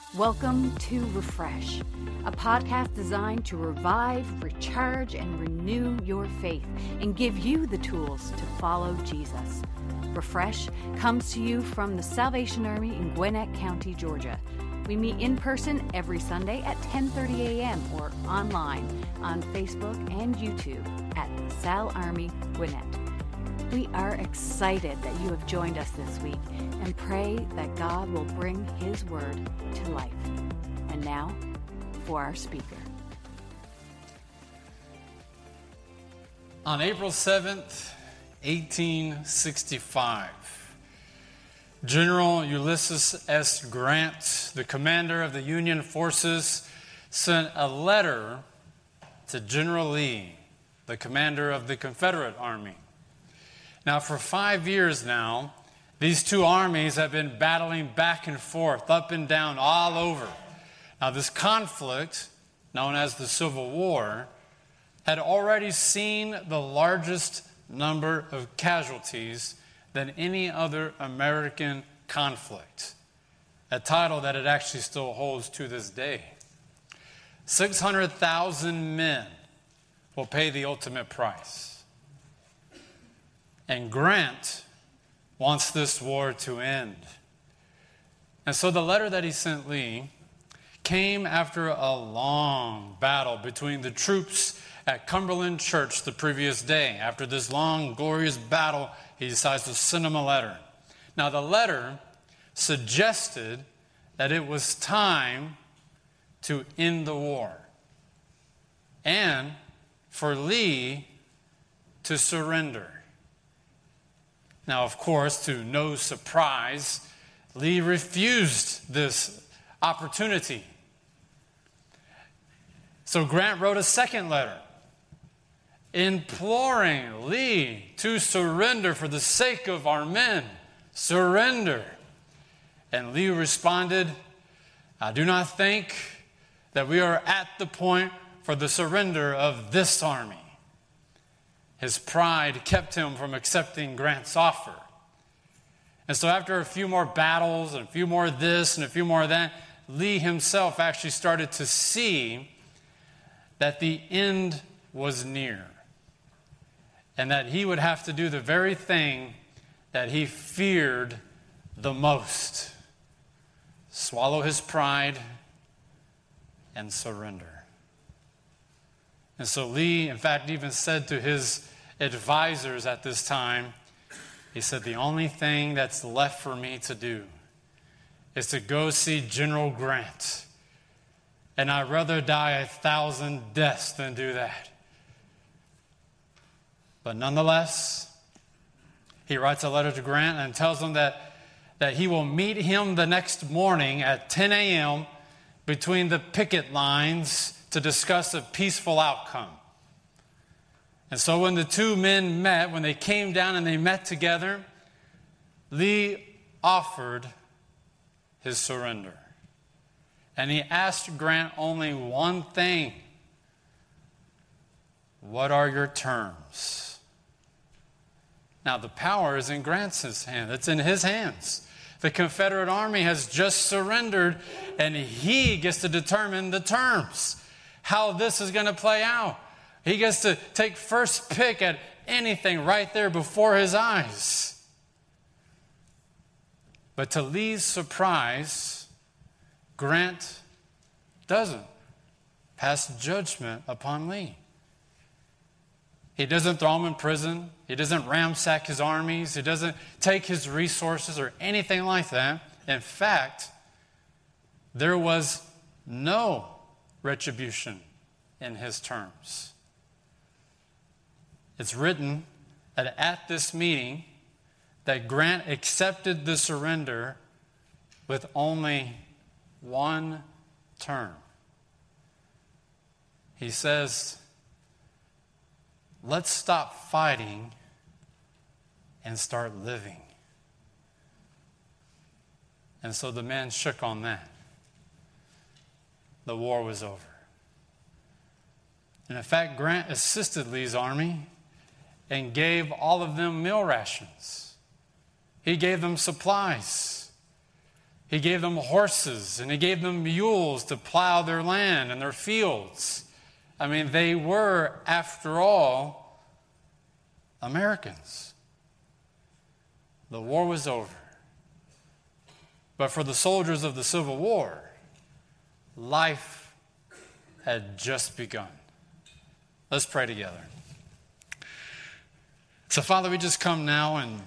Welcome to Refresh, a podcast designed to revive, recharge, and renew your faith and give you the tools to follow Jesus. Refresh comes to you from the Salvation Army in Gwinnett County, Georgia. We meet in person every Sunday at 10:30 a.m. or online on Facebook and YouTube at Sal Army Gwinnett. We are excited that you have joined us this week and pray that God will bring His Word to life. And now, for our speaker. On April 7th, 1865, General Ulysses S. Grant, the commander of the Union forces, sent a letter to General Lee, the commander of the Confederate Army. Now, for 5 years now, these two armies have been battling back and forth, up and down, all over. Now, this conflict, known as the Civil War, had already seen the largest number of casualties than any other American conflict, a title that it actually still holds to this day. 600,000 men will pay the ultimate price. And Grant wants this war to end. And so the letter that he sent Lee came after a long battle between the troops at Cumberland Church the previous day. After this long, glorious battle, he decides to send him a letter. Now, the letter suggested that it was time to end the war and for Lee to surrender. Now, of course, to no surprise, Lee refused this opportunity. So Grant wrote a second letter, imploring Lee to surrender for the sake of our men. Surrender. And Lee responded, I do not think that we are at the point for the surrender of this army. His pride kept him from accepting Grant's offer. And so after a few more battles and a few more of this and a few more of that, Lee himself actually started to see that the end was near and that he would have to do the very thing that he feared the most: swallow his pride and surrender. And so Lee, in fact, even said to his advisors at this time, he said, the only thing that's left for me to do is to go see General Grant. And I'd rather die 1,000 deaths than do that. But nonetheless, he writes a letter to Grant and tells him that he will meet him the next morning at 10 a.m. between the picket lines to discuss a peaceful outcome. And so when the two men met, when they came down and they met together, Lee offered his surrender. And he asked Grant only one thing: what are your terms? Now, the power is in Grant's hand. It's in his hands. The Confederate Army has just surrendered, and he gets to determine the terms, how this is going to play out. He gets to take first pick at anything right there before his eyes. But to Lee's surprise, Grant doesn't pass judgment upon Lee. He doesn't throw him in prison. He doesn't ransack his armies. He doesn't take his resources or anything like that. In fact, there was no retribution in his terms. It's written that at this meeting that Grant accepted the surrender with only one term. He says, let's stop fighting and start living. And so the men shook on that. The war was over. And in fact, Grant assisted Lee's army and gave all of them meal rations. He gave them supplies. He gave them horses, and he gave them mules to plow their land and their fields. I mean, they were, after all, Americans. The war was over. But for the soldiers of the Civil War, life had just begun. Let's pray together. So, Father, we just come now and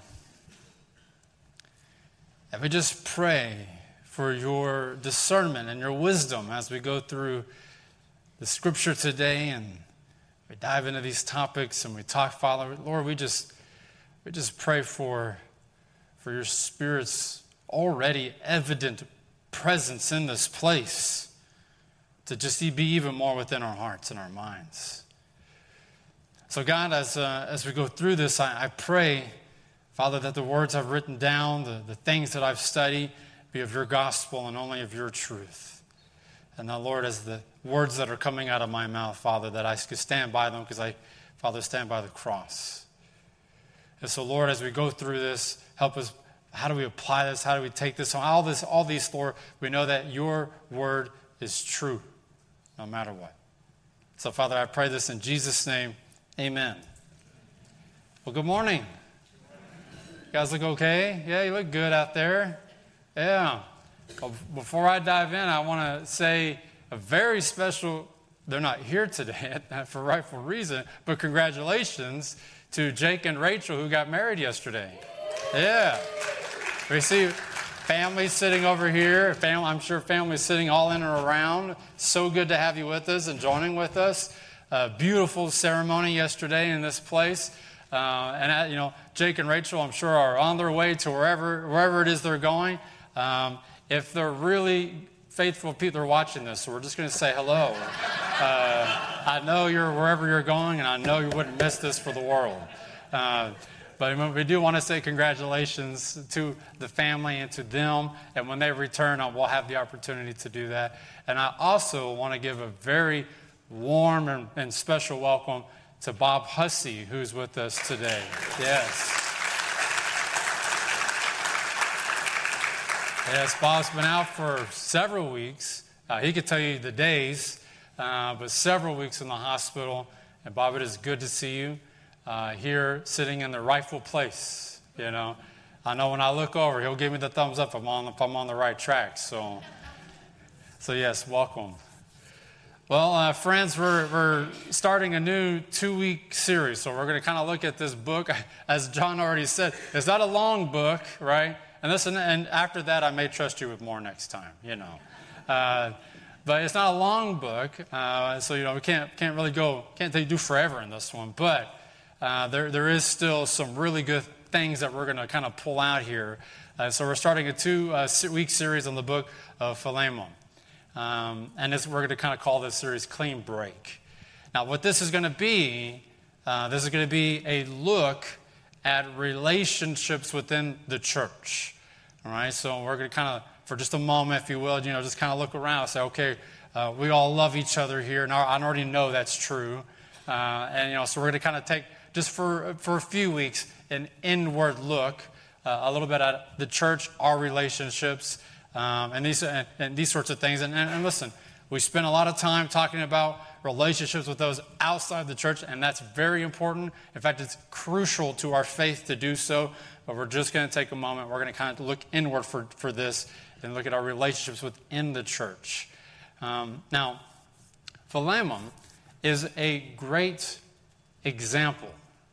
we just pray for your discernment and your wisdom as we go through the Scripture today and we dive into these topics and we talk, Father. Lord, we just pray for your Spirit's already evident presence in this place to just be even more within our hearts and our minds. So God, as we go through this, I pray, Father, that the words I've written down, the things that I've studied, be of your gospel and only of your truth. And now, Lord, as the words that are coming out of my mouth, Father, that I could stand by them because I, Father, stand by the cross. And so, Lord, as we go through this, help us. How do we apply this? How do we take this on? All these, Lord, we know that your word is true, no matter what. So, Father, I pray this in Jesus' name. Amen. Well, good morning. You guys look okay? Yeah, you look good out there. Yeah. Well, before I dive in, I want to say a very special, they're not here today for rightful reason, but congratulations to Jake and Rachel who got married yesterday. Yeah. We see families sitting over here. I'm sure families sitting all in and around. So good to have you with us and joining with us. A beautiful ceremony yesterday in this place. Jake and Rachel, I'm sure, are on their way to wherever it is they're going. If they're really faithful people, they're watching this, so we're just going to say hello. I know you're wherever you're going, and I know you wouldn't miss this for the world. But we do want to say congratulations to the family and to them. And when they return, we'll have the opportunity to do that. And I also want to give a very warm and special welcome to Bob Hussey, who's with us today. Yes. Yes, Bob's been out for several weeks. He could tell you the days, but several weeks in the hospital. And Bob, it is good to see you here sitting in the rightful place. You know, I know when I look over, he'll give me the thumbs up if I'm on the right track. So yes, welcome. Well, friends, we're starting a new 2-week series. So we're going to kind of look at this book. As John already said, it's not a long book, right? And after that, I may trust you with more next time, you know. But it's not a long book, so we can't do forever in this one. But there is still some really good things that we're going to kind of pull out here. So we're starting a 2-week series on the book of Philemon. And we're going to kind of call this series Clean Break. Now, what this is going to be, a look at relationships within the church. All right, so we're going to kind of, for just a moment, if you will, just kind of look around and say, okay, we all love each other here, and I already know that's true. So we're going to kind of take, just for a few weeks, an inward look, a little bit at the church, our relationships, and these sorts of things. And listen, we spend a lot of time talking about relationships with those outside the church, and that's very important. In fact, it's crucial to our faith to do so. But we're just going to take a moment. We're going to kind of look inward for this and look at our relationships within the church. Now, Philemon is a great example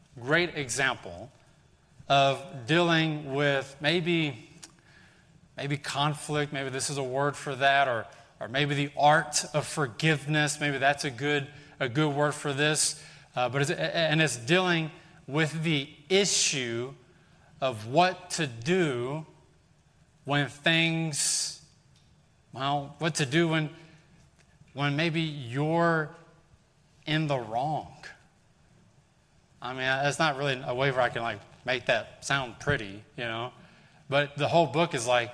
of dealing with maybe conflict, maybe this is a word for that, or maybe the art of forgiveness, maybe that's a good word for this. But it's dealing with the issue of what to do when what to do when maybe you're in the wrong. I mean, it's not really a way where I can make that sound pretty, But the whole book is like,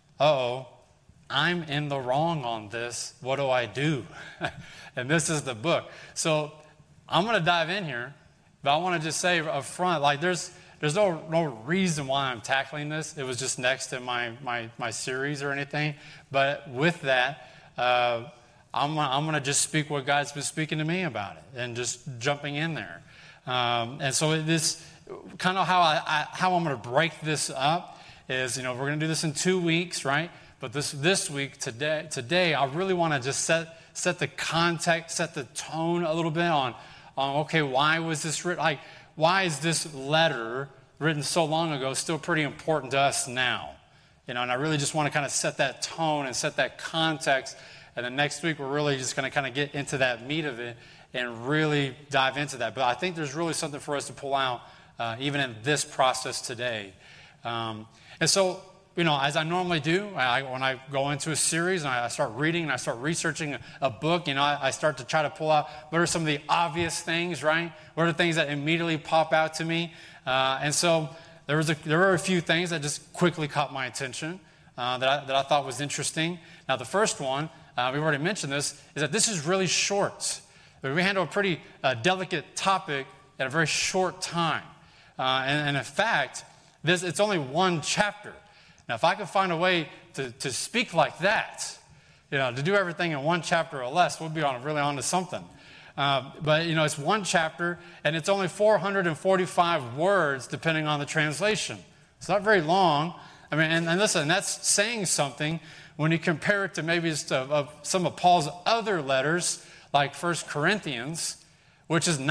I'm in the wrong on this. What do I do? And this is the book. So I'm going to dive in here, but I want to just say up front, there's no reason why I'm tackling this. It was just next in my series or anything. But with that, I'm going to just speak what God's been speaking to me about it and just jumping in there. And so this kind of how I'm going to break this up is, we're going to do this in 2 weeks, right? But this week, today, I really want to just set the context, set the tone a little bit on okay, why was this written? Like, why is this letter written so long ago still pretty important to us now? And I really just want to kind of set that tone and set that context. And then next week, we're really just going to kind of get into that meat of it and really dive into that. But I think there's really something for us to pull out even in this process today. And so, as I normally do, when I go into a series and I start reading and I start researching a book, I start to try to pull out what are some of the obvious things, right? What are the things that immediately pop out to me? And so there were a few things that just quickly caught my attention that I thought was interesting. Now, the first one, we've already mentioned this, is that this is really short. We handle a pretty delicate topic in a very short time. And in fact, it's only one chapter. Now, if I could find a way to speak like that, to do everything in one chapter or less, we'll be really on to something. But, it's one chapter, and it's only 445 words, depending on the translation. It's not very long. I mean, and listen, that's saying something when you compare it to maybe some of Paul's other letters, like 1 Corinthians, which is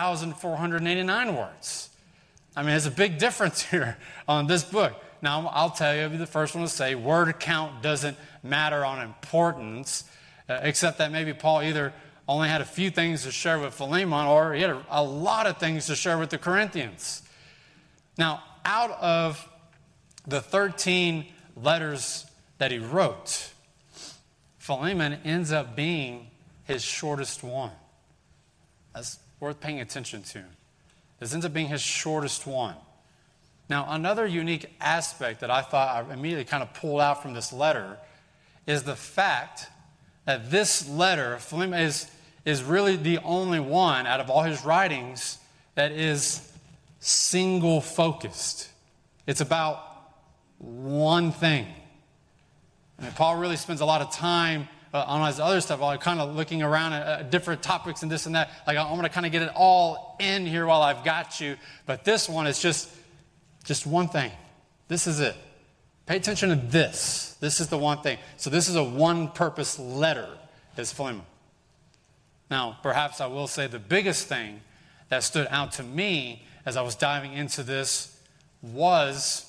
9,489 words. I mean, there's a big difference here on this book. Now, I'll tell you, I'll be the first one to say word count doesn't matter on importance, except that maybe Paul either only had a few things to share with Philemon or he had a lot of things to share with the Corinthians. Now, out of the 13 letters that he wrote, Philemon ends up being his shortest one. That's worth paying attention to. This ends up being his shortest one. Now, another unique aspect that I thought I immediately kind of pulled out from this letter is the fact that this letter, Philemon, is really the only one out of all his writings that is single-focused. It's about one thing. I mean, Paul really spends a lot of time on his other stuff, while kind of looking around at different topics and this and that. Like, I'm going to kind of get it all in here while I've got you. But this one is just one thing. This is it. Pay attention to this. This is the one thing. So this is a one-purpose letter, is Philemon. Now, perhaps I will say the biggest thing that stood out to me as I was diving into this was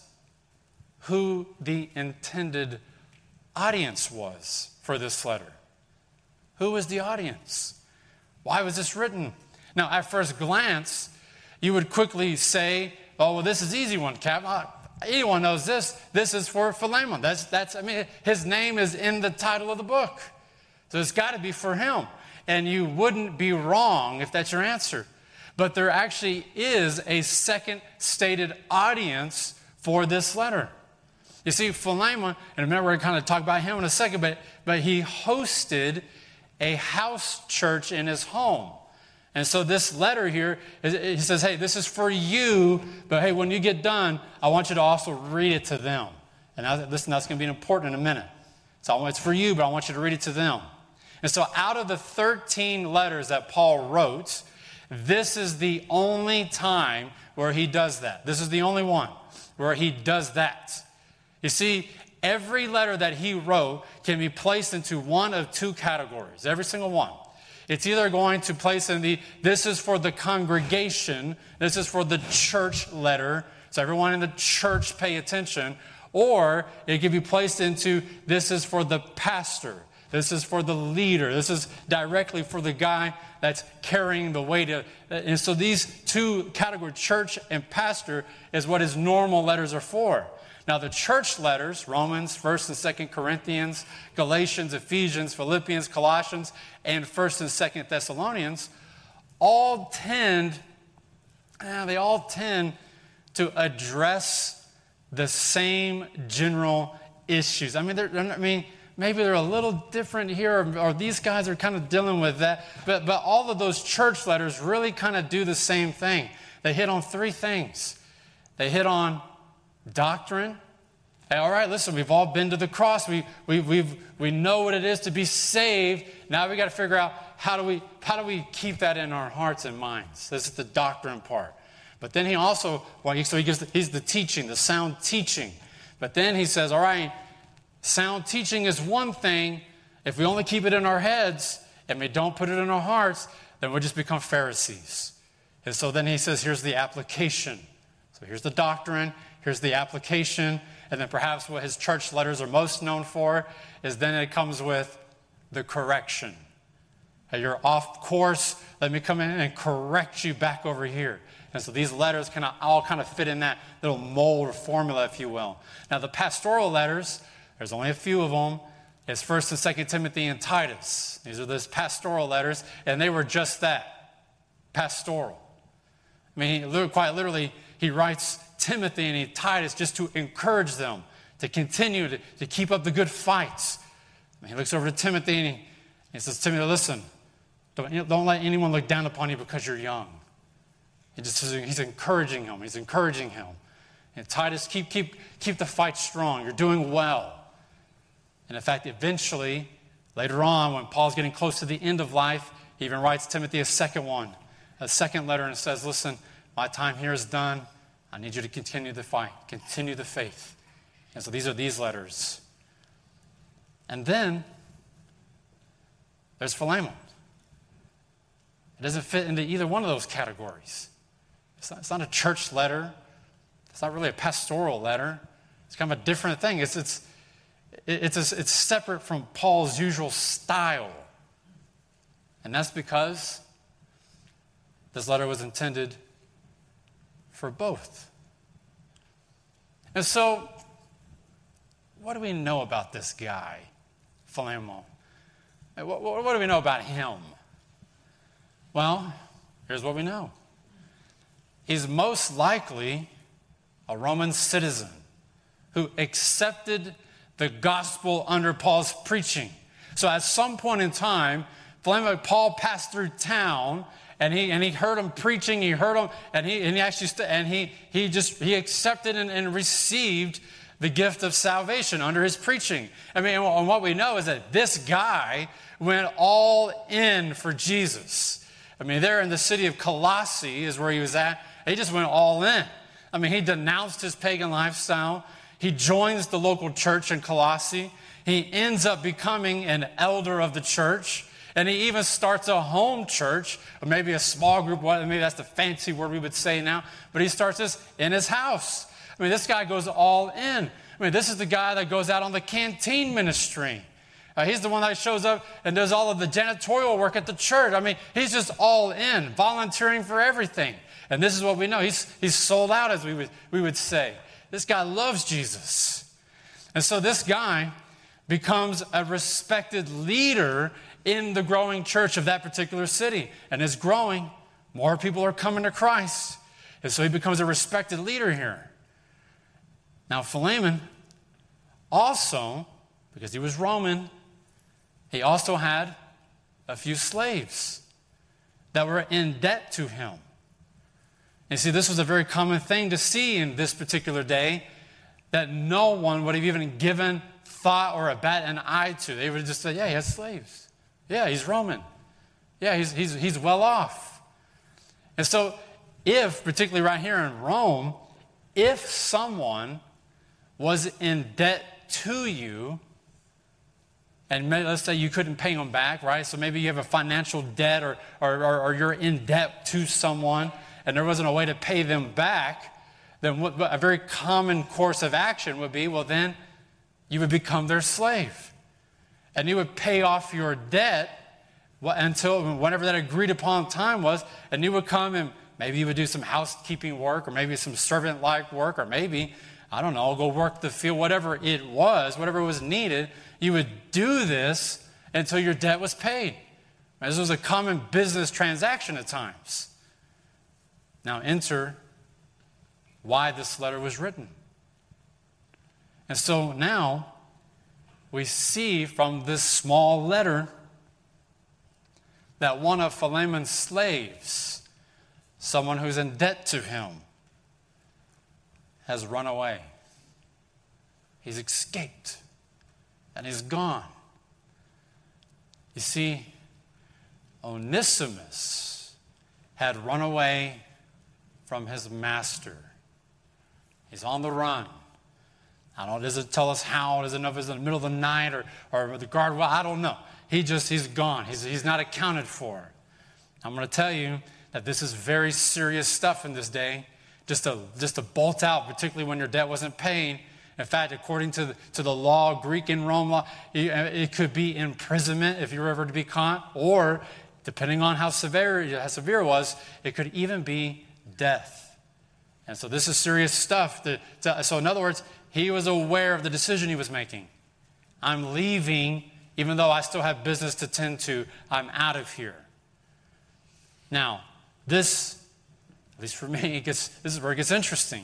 who the intended audience was for this letter. Who was the audience? Why was this written? Now, at first glance, you would quickly say, oh, well, this is easy one, Cap. Anyone knows this. This is for Philemon. I mean, his name is in the title of the book. So it's got to be for him. And you wouldn't be wrong if that's your answer. But there actually is a second stated audience for this letter. You see, Philemon, and remember we're going to kind of talk about him in a second, but he hosted a house church in his home. And so this letter here, he says, hey, this is for you, but hey, when you get done, I want you to also read it to them. And listen, that's going to be important in a minute. So it's for you, but I want you to read it to them. And so out of the 13 letters that Paul wrote, this is the only time where he does that. This is the only one where he does that. You see, every letter that he wrote can be placed into one of two categories, every single one. It's either going to place in this is for the congregation, this is for the church letter, so everyone in the church pay attention, or it can be placed into this is for the pastor, this is for the leader, this is directly for the guy that's carrying the weight. And so these two categories, church and pastor, is what his normal letters are for. Now, the church letters, Romans, 1st and 2nd Corinthians, Galatians, Ephesians, Philippians, Colossians, and 1st and 2nd Thessalonians, all tend to address the same general issues. I mean, maybe they're a little different here, or these guys are kind of dealing with that, but all of those church letters really kind of do the same thing. They hit on three things. They hit on doctrine. Hey, all right, listen, we've all been to the cross. We know what it is to be saved. Now we got to figure out how do we keep that in our hearts and minds. This is the doctrine part. But then he also, he's the teaching, the sound teaching. But then he says, all right, sound teaching is one thing. If we only keep it in our heads and we don't put it in our hearts, then we'll just become Pharisees. And so then he says, here's the application. So here's the doctrine, here's the application, and then perhaps what his church letters are most known for is then it comes with the correction. Hey, you're off course, let me come in and correct you back over here. And so these letters all kind of fit in that little mold or formula, if you will. Now the pastoral letters, there's only a few of them. It's 1st and 2nd Timothy and Titus. These are those pastoral letters, and they were just that, pastoral. I mean, quite literally, he writes Timothy and Titus just to encourage them to continue to keep up the good fights. And he looks over to Timothy and he says, Timothy, listen, don't let anyone look down upon you because you're young. He's encouraging him. He's encouraging him. And Titus, keep the fight strong. You're doing well. And in fact, eventually, later on, when Paul's getting close to the end of life, he even writes Timothy a second letter, and says, listen, my time here is done. I need you to continue the fight, continue the faith. And so these are these letters. And then there's Philemon. It doesn't fit into either one of those categories. It's not a church letter. It's not really a pastoral letter. It's kind of a different thing. It's separate from Paul's usual style. And that's because this letter was intended for both. And so, what do we know about this guy, Philemon? What do we know about him? Well, here's what we know. He's most likely a Roman citizen who accepted the gospel under Paul's preaching. So at some point in time, Paul passed through town, and he heard him preaching. He heard him, and he accepted and received the gift of salvation under his preaching. I mean, and what we know is that this guy went all in for Jesus. I mean, there in the city of Colossae is where he was at. He just went all in. I mean, he denounced his pagan lifestyle. He joins the local church in Colossae. He ends up becoming an elder of the church. And he even starts a home church, or maybe a small group. Maybe that's the fancy word we would say now. But he starts this in his house. I mean, this guy goes all in. I mean, this is the guy that goes out on the canteen ministry. He's the one that shows up and does all of the janitorial work at the church. I mean, he's just all in, volunteering for everything. And this is what we know. He's sold out, as we would say. This guy loves Jesus. And so this guy becomes a respected leader in the growing church of that particular city. And it's growing. More people are coming to Christ. And so he becomes a respected leader here. Now, Philemon also, because he was Roman, he also had a few slaves that were in debt to him. And see, this was a very common thing to see in this particular day, that no one would have even given thought or bat an eye to. They would just say, yeah, he has slaves. Yeah, he's Roman. Yeah, he's well off. And so if, particularly right here in Rome, if someone was in debt to you, and let's say you couldn't pay them back, right? So maybe you have a financial debt or you're in debt to someone and there wasn't a way to pay them back, then a very common course of action would be, well, then you would become their slave. And you would pay off your debt until whenever that agreed upon time was, and you would come and maybe you would do some housekeeping work or maybe some servant-like work or maybe, I don't know, go work the field, whatever it was needed. You would do this until your debt was paid. This was a common business transaction at times. Now enter why this letter was written. And so now we see from this small letter that one of Philemon's slaves, someone who's in debt to him, has run away. He's escaped. And he's gone. You see, Onesimus had run away from his master. He's on the run. I don't know, does it tell us how? Does it know if it's in the middle of the night or the guard? Well, I don't know. He's gone. He's not accounted for. I'm going to tell you that this is very serious stuff in this day. Just to bolt out, particularly when your debt wasn't paid. In fact, according to the law, Greek and Rome law, it could be imprisonment if you were ever to be caught, or depending on how severe it was, it could even be death. And so this is serious stuff. So in other words, he was aware of the decision he was making. I'm leaving, even though I still have business to tend to. I'm out of here. Now, this, at least for me, this is where it gets interesting.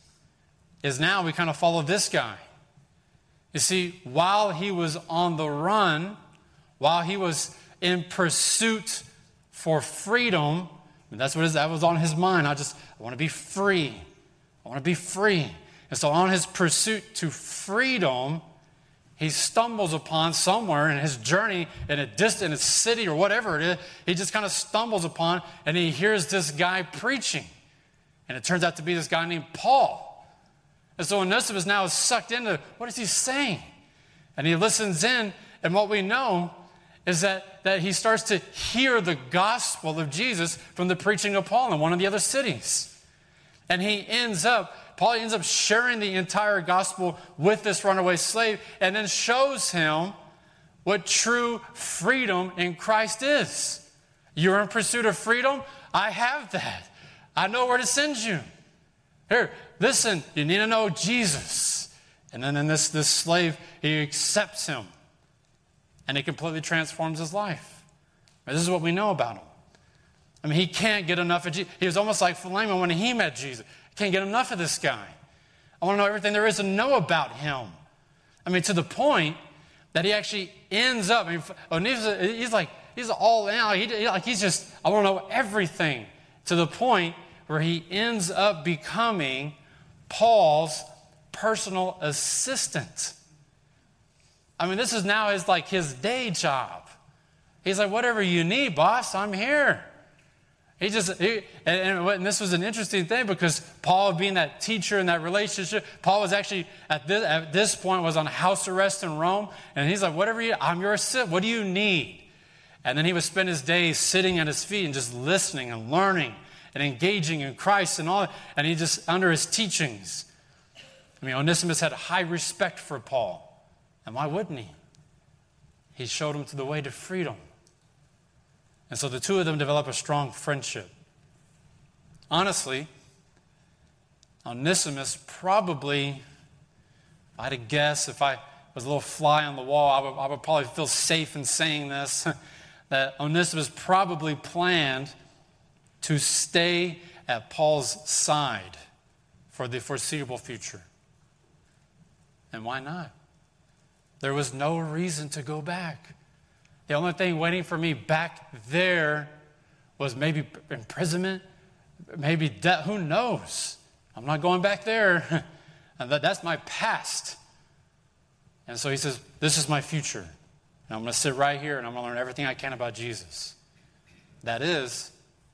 Is now we kind of follow this guy. You see, while he was on the run, while he was in pursuit for freedom, and that was on his mind. I want to be free. I want to be free. And so on his pursuit to freedom, he stumbles upon somewhere in his journey in a city or whatever it is, he just kind of stumbles upon and he hears this guy preaching. And it turns out to be this guy named Paul. And so Onesimus now is sucked into, what is he saying? And he listens in, and what we know is that he starts to hear the gospel of Jesus from the preaching of Paul in one of the other cities. And Paul ends up sharing the entire gospel with this runaway slave, and then shows him what true freedom in Christ is. You're in pursuit of freedom? I have that. I know where to send you. Here, listen, you need to know Jesus. And then in this slave, he accepts him. And he completely transforms his life. This is what we know about him. I mean, he can't get enough of Jesus. He was almost like Philemon when he met Jesus. Can't get enough of this guy. I want to know everything there is to know about him. I mean, to the point that he actually ends up, he's all in. I want to know everything. To the point where he ends up becoming Paul's personal assistant. I mean, this is now his day job. He's like, whatever you need, boss, I'm here. And this was an interesting thing because Paul, being that teacher in that relationship, Paul was actually, at this point, was on house arrest in Rome. And he's like, I'm your assistant. What do you need? And then he would spend his days sitting at his feet and just listening and learning and engaging in Christ and all. And he just, under his teachings. I mean, Onesimus had high respect for Paul. And why wouldn't he? He showed him to the way to freedom. And so the two of them develop a strong friendship. Honestly, Onesimus probably, if I had to guess, if I was a little fly on the wall, I would probably feel safe in saying this, that Onesimus probably planned to stay at Paul's side for the foreseeable future. And why not? There was no reason to go back. The only thing waiting for me back there was maybe imprisonment, maybe death. Who knows? I'm not going back there. And that's my past. And so he says, this is my future. And I'm going to sit right here and I'm going to learn everything I can about Jesus. That is,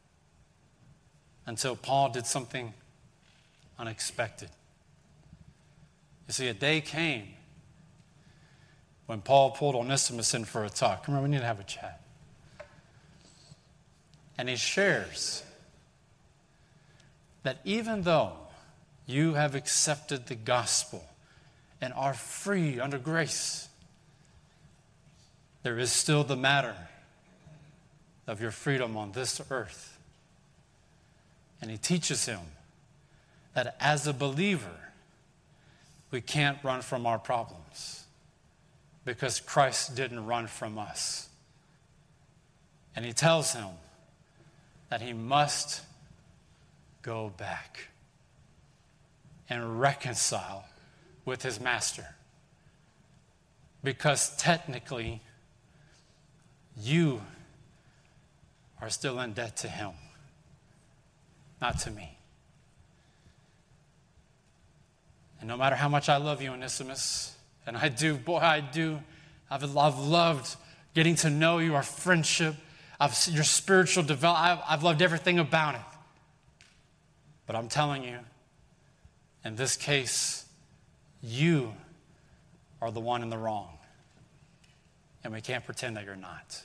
until Paul did something unexpected. You see, a day came when Paul pulled Onesimus in for a talk. Come on, we need to have a chat. And he shares that even though you have accepted the gospel and are free under grace, there is still the matter of your freedom on this earth. And he teaches him that as a believer, we can't run from our problems, because Christ didn't run from us. And he tells him that he must go back and reconcile with his master. Because technically, you are still in debt to him, not to me. And no matter how much I love you, Onesimus, and I do, boy, I do, I've loved getting to know you, our friendship, your spiritual development. I've loved everything about it. But I'm telling you, in this case, you are the one in the wrong. And we can't pretend that you're not.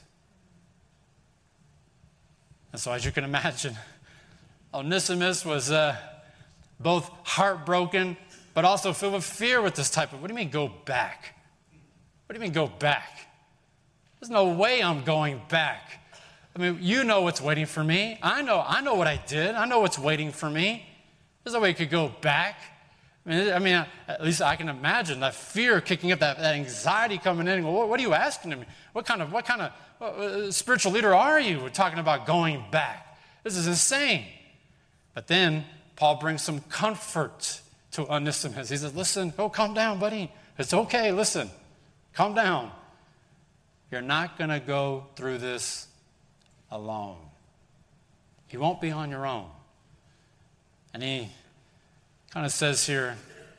And so as you can imagine, Onesimus was both heartbroken, but also filled with fear with this type of, what do you mean go back? What do you mean go back? There's no way I'm going back. I mean, you know what's waiting for me. I know what I did. I know what's waiting for me. There's no way I could go back. I mean, at least I can imagine that fear kicking up, that anxiety coming in. Well, what are you asking of me? What kind of spiritual leader are you? We're talking about going back. This is insane. But then Paul brings some comfort to Onesimus. He says, listen, calm down, buddy. It's okay, listen. Calm down. You're not going to go through this alone. You won't be on your own. And he kind of says here,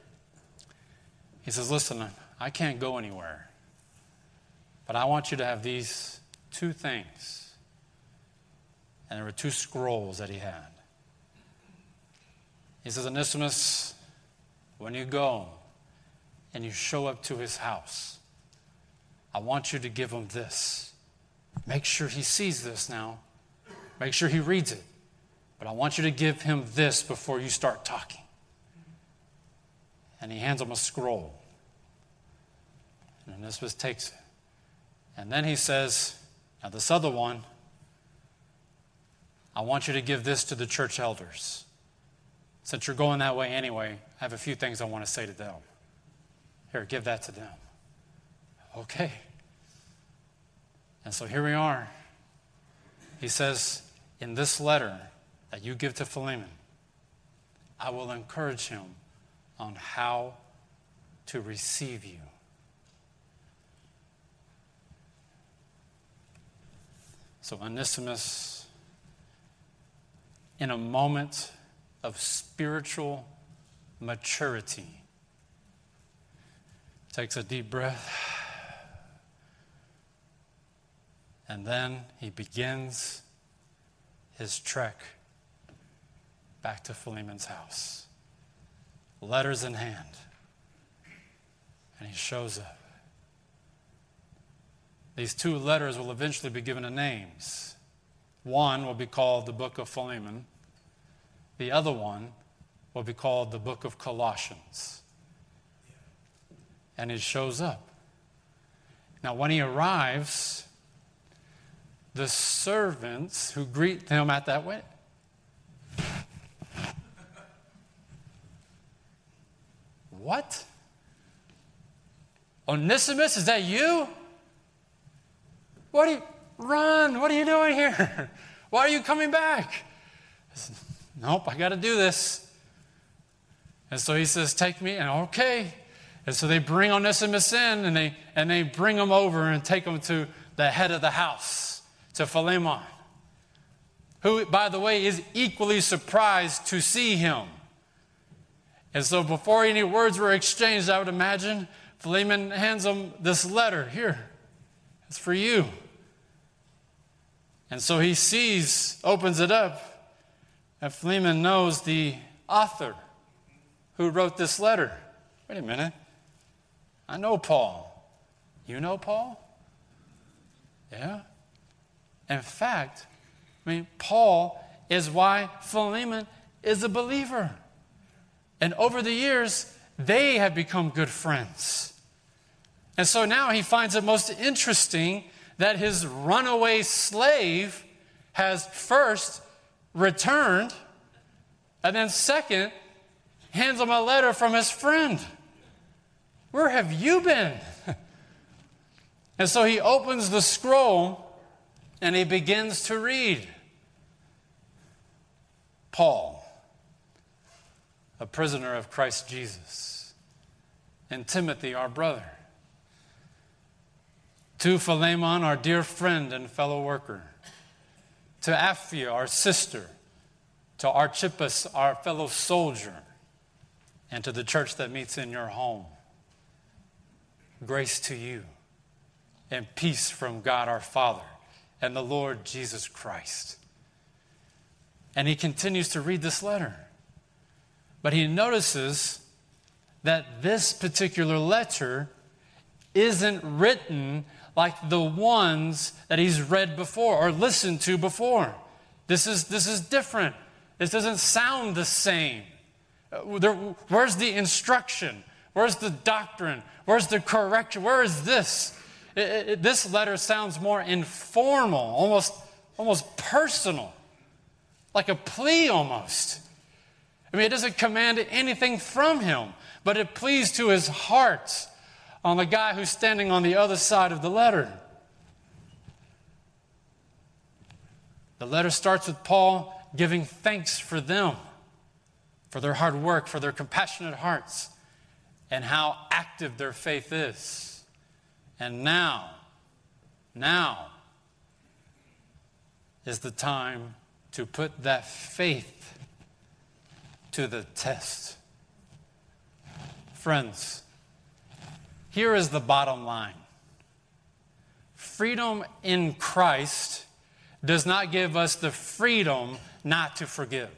he says, listen, I can't go anywhere, but I want you to have these two things. And there were two scrolls that he had. He says, Onesimus, when you go and you show up to his house, I want you to give him this. Make sure he sees this now. Make sure he reads it. But I want you to give him this before you start talking. And he hands him a scroll. And Onesimus takes it. And then he says, now this other one, I want you to give this to the church elders. Since you're going that way anyway, I have a few things I want to say to them. Here, give that to them. Okay. And so here we are. He says, in this letter that you give to Philemon, I will encourage him on how to receive you. So Onesimus, in a moment of spiritual maturity, takes a deep breath, and then he begins his trek back to Philemon's house, letters in hand, and he shows up. These two letters will eventually be given names. One will be called the Book of Philemon. The other one will be called the Book of Colossians. And he shows up. Now, when he arrives, the servants who greet him at that way, what? Onesimus, is that you? Run, what are you doing here? Why are you coming back? Said, nope, I got to do this. And so he says, take me, and okay. And so they bring Onesimus in, and they bring him over and take him to the head of the house, to Philemon, who, by the way, is equally surprised to see him. And so before any words were exchanged, I would imagine, Philemon hands him this letter. Here, it's for you. And so he opens it up, and Philemon knows the author who wrote this letter. Wait a minute. I know Paul. You know Paul? Yeah. In fact, Paul is why Philemon is a believer. And over the years, they have become good friends. And so now he finds it most interesting that his runaway slave has first returned, and then second, hands him a letter from his friend. Where have you been? And so he opens the scroll and he begins to read. Paul, a prisoner of Christ Jesus, and Timothy, our brother, to Philemon, our dear friend and fellow worker, to Apphia, our sister, to Archippus, our fellow soldier, and to the church that meets in your home. Grace to you and peace from God our Father and the Lord Jesus Christ. And he continues to read this letter. But he notices that this particular letter isn't written like the ones that he's read before or listened to before. This is different. This doesn't sound the same. Where's the instruction? Where's the doctrine? Where's the correction? Where is this? This letter sounds more informal, almost personal, like a plea almost. I mean, it doesn't command anything from him, but it pleads to his heart on the guy who's standing on the other side of the letter. The letter starts with Paul giving thanks for them, for their hard work, for their compassionate hearts, and how active their faith is. And now is the time to put that faith to the test. Friends, here is the bottom line. Freedom in Christ does not give us the freedom not to forgive.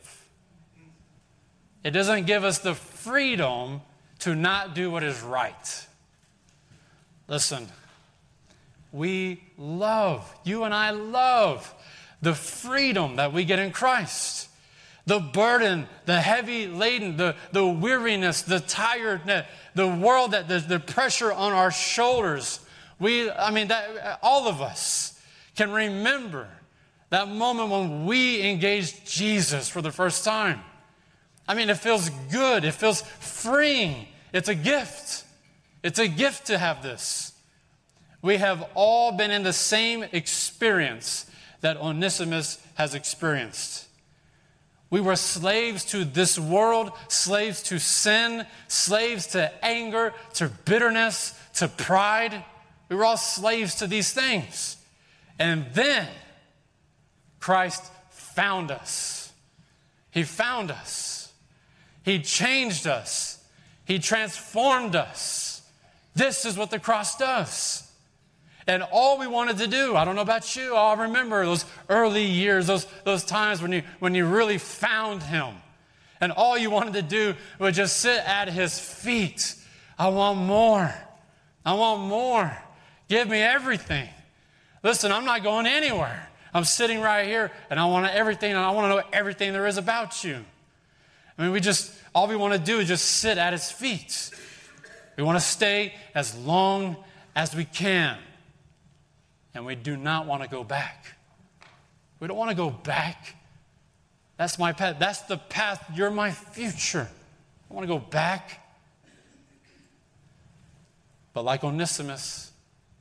It doesn't give us the freedom to not do what is right. Listen, you and I love the freedom that we get in Christ. The burden, the heavy laden, the weariness, the tiredness, the world, the pressure on our shoulders. All of us can remember that moment when we engaged Jesus for the first time. I mean, it feels good. It feels freeing. It's a gift. It's a gift to have this. We have all been in the same experience that Onesimus has experienced. We were slaves to this world, slaves to sin, slaves to anger, to bitterness, to pride. We were all slaves to these things. And then Christ found us. He found us. He changed us. He transformed us. This is what the cross does. And all we wanted to do, I don't know about you, I remember those early years, those times when you really found him. And all you wanted to do was just sit at his feet. I want more. I want more. Give me everything. Listen, I'm not going anywhere. I'm sitting right here, and I want everything, and I want to know everything there is about you. I mean, all we want to do is just sit at his feet. We want to stay as long as we can. And we do not want to go back. We don't want to go back. That's my path. That's the path. You're my future. I want to go back. But like Onesimus,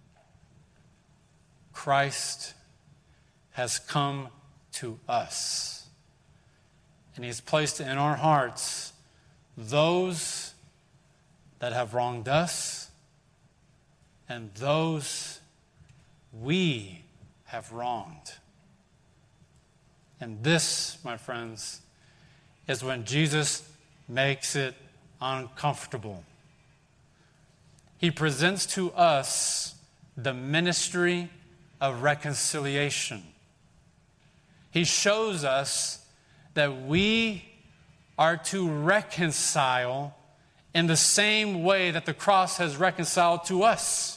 Christ has come to us. And he's placed in our hearts those that have wronged us and those we have wronged. And this, my friends, is when Jesus makes it uncomfortable. He presents to us the ministry of reconciliation. He shows us that we are to reconcile in the same way that the cross has reconciled to us.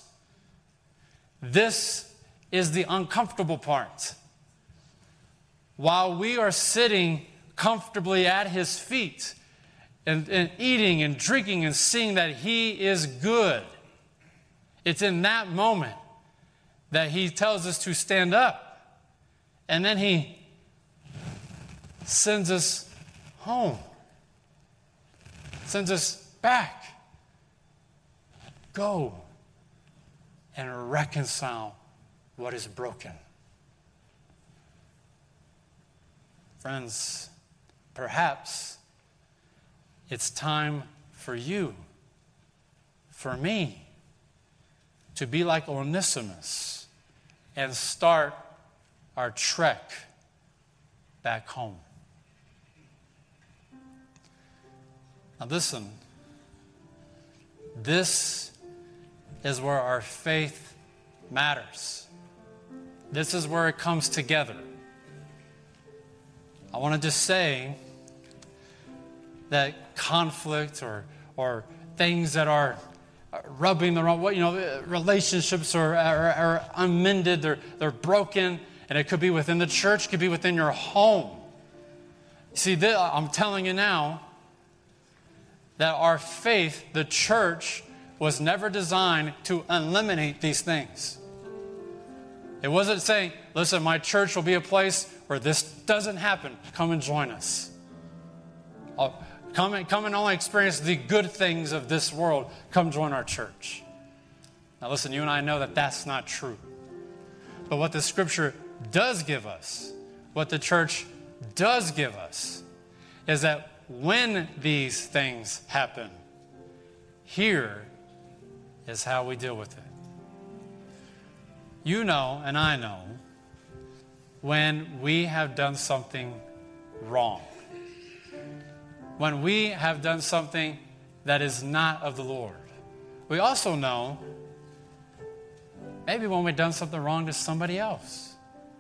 This is the uncomfortable part. While we are sitting comfortably at his feet and eating and drinking and seeing that he is good, it's in that moment that he tells us to stand up. And then he sends us home, sends us back. Go and reconcile what is broken. Friends, perhaps it's time for you, for me, to be like Onesimus and start our trek back home. Now listen, this is where our faith matters. This is where it comes together. I want to just say that conflict or things that are rubbing the wrong way, relationships are unmended, they're broken, and it could be within the church, it could be within your home. See, I'm telling you now that our faith, the church, was never designed to eliminate these things. It wasn't saying, listen, my church will be a place where this doesn't happen. Come and join us. Come and only experience the good things of this world. Come join our church. Now listen, you and I know that that's not true. But what the Scripture does give us, what the church does give us, is that when these things happen, here is how we deal with it. You know, and I know, when we have done something wrong. When we have done something that is not of the Lord. We also know maybe when we've done something wrong to somebody else.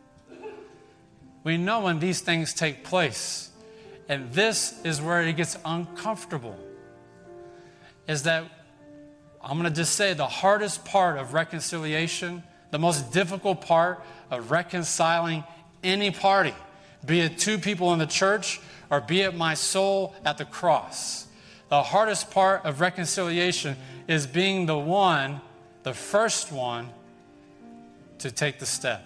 We know when these things take place. And this is where it gets uncomfortable. Is that, I'm going to just say, the hardest part of reconciliation, the most difficult part of reconciling any party, be it two people in the church or be it my soul at the cross. The hardest part of reconciliation is being the first one to take the step.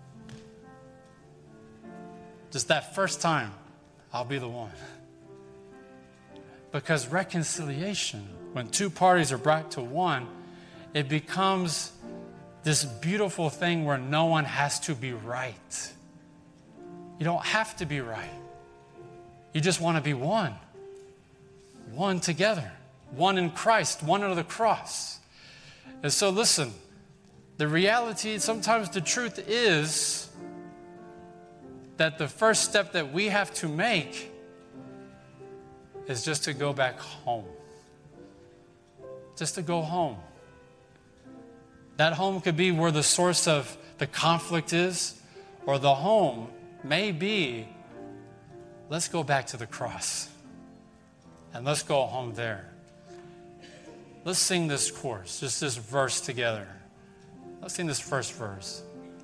Just that first time, I'll be the one. Because reconciliation, when two parties are brought to one, it becomes this beautiful thing where no one has to be right. You don't have to be right. You just want to be one. One together. One in Christ. One under the cross. And so listen, the reality, sometimes the truth is that the first step that we have to make is just to go back home. Just to go home. That home could be where the source of the conflict is, or the home may be, let's go back to the cross and let's go home there. Let's sing this chorus, just this verse together. Let's sing this first verse.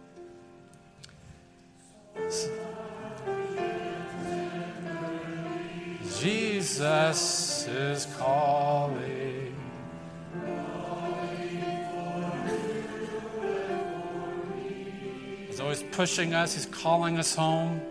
Jesus is calling. He's always pushing us. He's calling us home.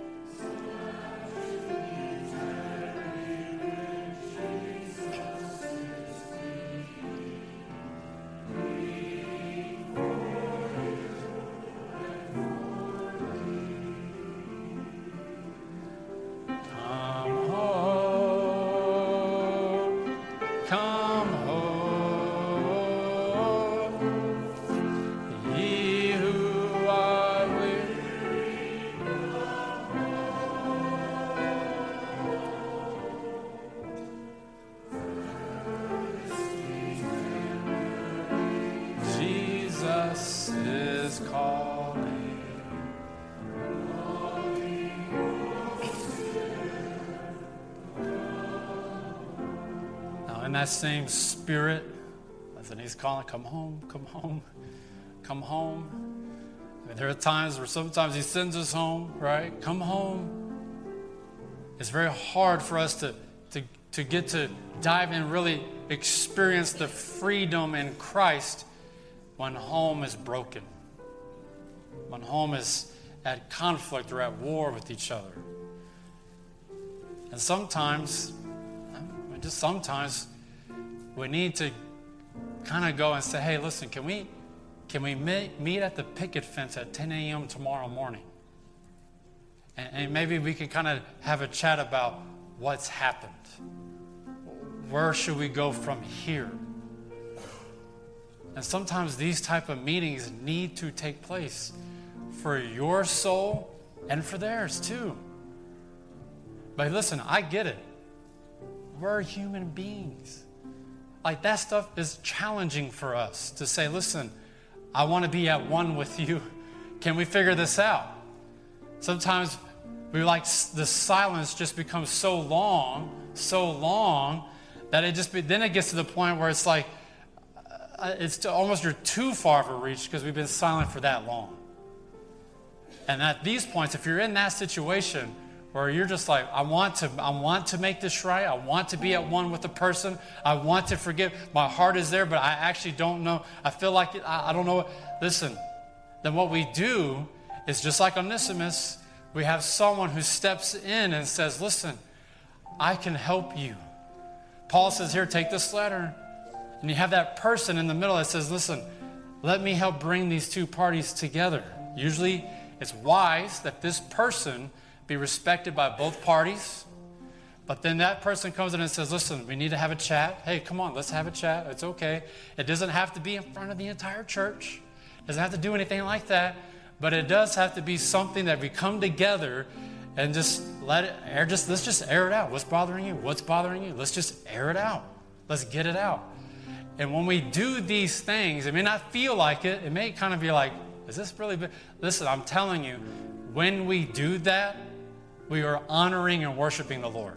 In that same spirit, listen, he's calling, come home, come home, come home. I mean, there are times where sometimes he sends us home, right? Come home. It's very hard for us to get to dive in and really experience the freedom in Christ when home is broken, when home is at conflict or at war with each other. And sometimes, just sometimes, we need to kind of go and say, hey, listen, can we meet at the picket fence at 10 a.m. tomorrow morning? And maybe we can kind of have a chat about what's happened. Where should we go from here? And sometimes these type of meetings need to take place for your soul and for theirs too. But listen, I get it. we're human beings. Like, that stuff is challenging for us to say, listen, I want to be at one with you. Can we figure this out? Sometimes we like the silence just becomes so long, that then it gets to the point where it's like, it's almost you're too far for reach because we've been silent for that long. And at these points, if you're in that situation where you're just like, I want to make this right. I want to be at one with the person. I want to forgive. My heart is there, but I actually don't know. I feel like I don't know. Listen, then what we do is just like Onesimus, we have someone who steps in and says, listen, I can help you. Paul says, here, take this letter. And you have that person in the middle that says, listen, let me help bring these two parties together. Usually it's wise that this person be respected by both parties. But then that person comes in and says, listen, we need to have a chat. Hey, come on, let's have a chat. It's okay. It doesn't have to be in front of the entire church. It doesn't have to do anything like that. But it does have to be something that we come together and just let it air. Let's just air it out. What's bothering you? What's bothering you? Let's just air it out. Let's get it out. And when we do these things, it may not feel like it. It may kind of be like, is this really big? Listen, I'm telling you, when we do that, we are honoring and worshiping the Lord.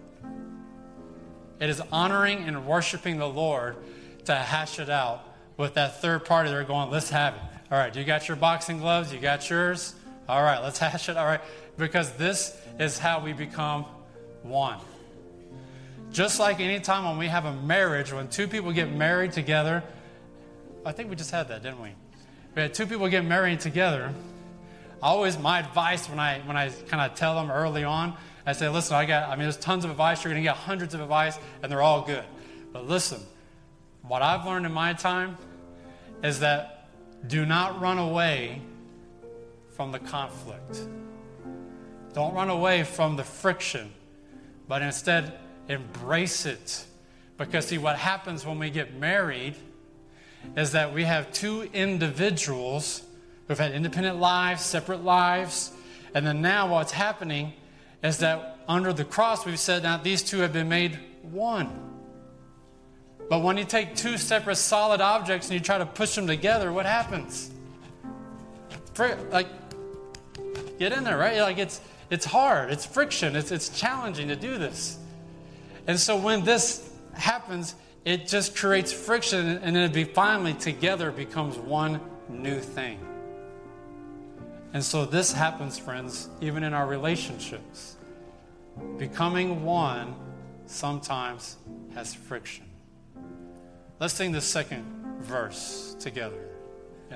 It is honoring and worshiping the Lord to hash it out with that third party. They're going, let's have it. All right, you got your boxing gloves? You got yours? All right, let's hash it. All right, because this is how we become one. Just like any time when we have a marriage, when two people get married together, I think we just had that, didn't we? We had two people get married together. My advice when I kind of tell them early on, I say, listen, there's tons of advice. You're going to get hundreds of advice, and they're all good. But listen, what I've learned in my time is that do not run away from the conflict. Don't run away from the friction, but instead embrace it. Because see, what happens when we get married is that we have two individuals who've had independent lives, separate lives, and then now what's happening is that under the cross we've said now these two have been made one. But when you take two separate solid objects and you try to push them together, what happens? Get in there, right? Like it's hard, it's friction, it's challenging to do this. And so when this happens, it just creates friction, and then finally together becomes one new thing. And so this happens, friends, even in our relationships. Becoming one sometimes has friction. Let's sing the second verse together. Yeah.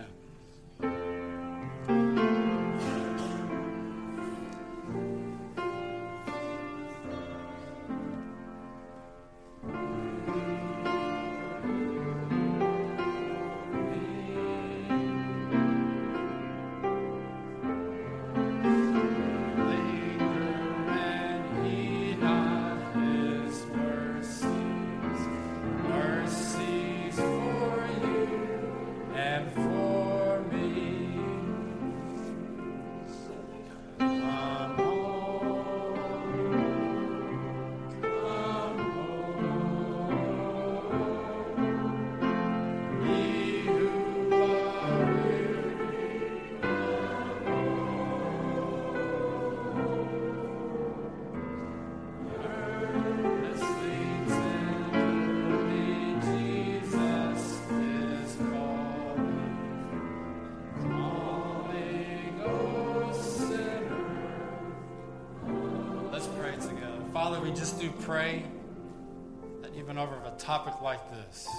Father, we just do pray that even over a topic like this,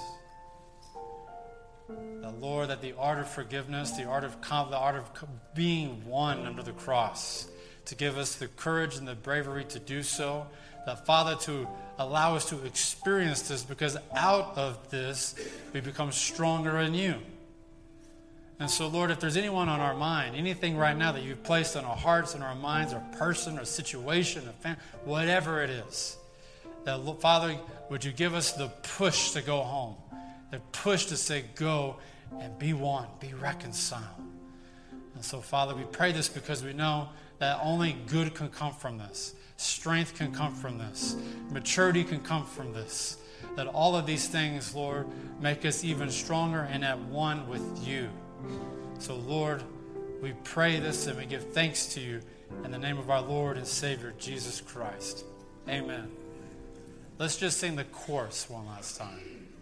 that Lord, that the art of forgiveness, the art of being one under the cross, to give us the courage and the bravery to do so, that Father, to allow us to experience this, because out of this we become stronger in you. And so, Lord, if there's anyone on our mind, anything right now that you've placed on our hearts and our minds, or person, or situation, or family, whatever it is, that, Father, would you give us the push to go home, the push to say, go and be one, be reconciled. And so, Father, we pray this because we know that only good can come from this. strength can come from this, maturity can come from this, that all of these things, Lord, make us even stronger and at one with you. So, Lord, we pray this and we give thanks to you in the name of our Lord and Savior, Jesus Christ. Amen. Let's just sing the chorus one last time.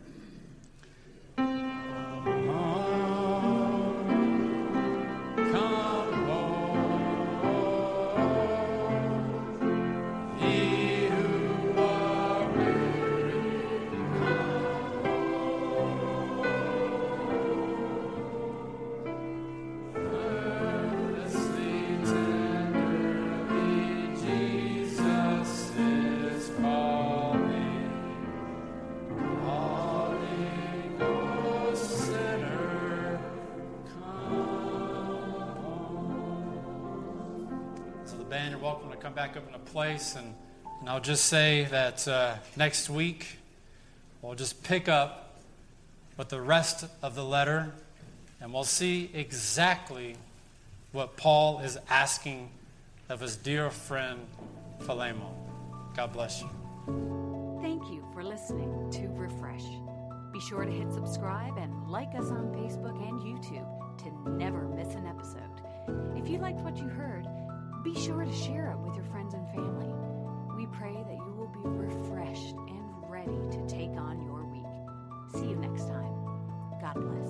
You're welcome to come back up in a place, and I'll just say that next week we'll just pick up with the rest of the letter, and we'll see exactly what Paul is asking of his dear friend Philemon. God bless you. Thank you for listening to Refresh. Be sure to hit subscribe and like us on Facebook and YouTube to never miss an episode. If you liked what you heard, be sure to share it with your friends and family. We pray that you will be refreshed and ready to take on your week. See you next time. God bless.